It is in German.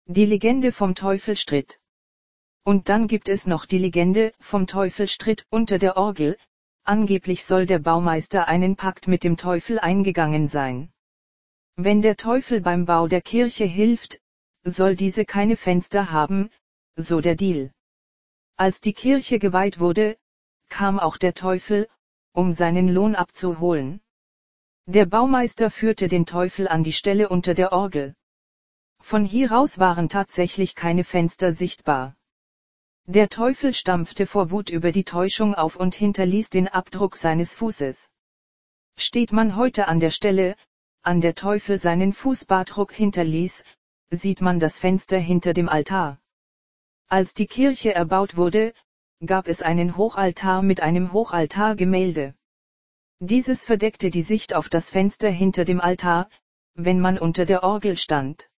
Die Legende vom Teufelsstritt. Und dann gibt es noch die Legende vom Teufelsstritt unter der Orgel. Angeblich soll der Baumeister einen Pakt mit dem Teufel eingegangen sein. Wenn der Teufel beim Bau der Kirche hilft, soll diese keine Fenster haben, so der Deal. Als die Kirche geweiht wurde, kam auch der Teufel, um seinen Lohn abzuholen. Der Baumeister führte den Teufel an die Stelle unter der Orgel. Von hier aus waren tatsächlich keine Fenster sichtbar. Der Teufel stampfte vor Wut über die Täuschung auf und hinterließ den Abdruck seines Fußes. Steht man heute an der Stelle, an der Teufel seinen Fußabdruck hinterließ, sieht man das Fenster hinter dem Altar. Als die Kirche erbaut wurde, gab es einen Hochaltar mit einem Hochaltargemälde. Dieses verdeckte die Sicht auf das Fenster hinter dem Altar, wenn man unter der Orgel stand.